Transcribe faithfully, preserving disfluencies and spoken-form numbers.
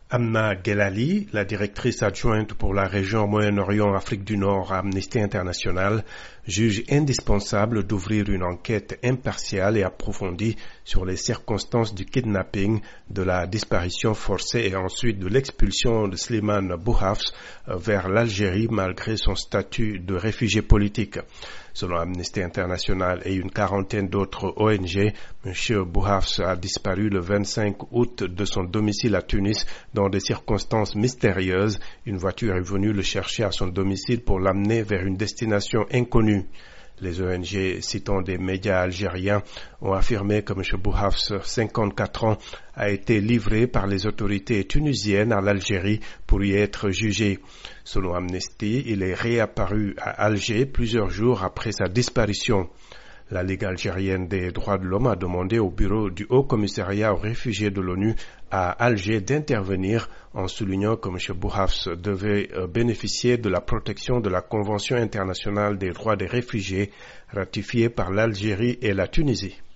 Amna Gelali, la directrice adjointe pour la région Moyen-Orient-Afrique du Nord à Amnesty International, juge indispensable d'ouvrir une enquête impartiale et approfondie sur les circonstances du kidnapping, de la disparition forcée et ensuite de l'expulsion de Slimane Bouhafs vers l'Algérie malgré son statut de réfugié politique. Selon Amnesty International et une quarantaine d'autres O N G, M. Bouhafs a disparu le vingt-cinq août de son domicile à Tunis dans des circonstances mystérieuses. Une voiture est venue le chercher à son domicile pour l'amener vers une destination inconnue. Les O N G, citant des médias algériens, ont affirmé que M. Bouhafs, cinquante-quatre ans, a été livré par les autorités tunisiennes à l'Algérie pour y être jugé. Selon Amnesty, il est réapparu à Alger plusieurs jours après sa disparition. La Ligue algérienne des droits de l'homme a demandé au bureau du Haut Commissariat aux réfugiés de l'ONU à Alger d'intervenir en soulignant que M. Bouhafs devait bénéficier de la protection de la Convention internationale des droits des réfugiés ratifiée par l'Algérie et la Tunisie.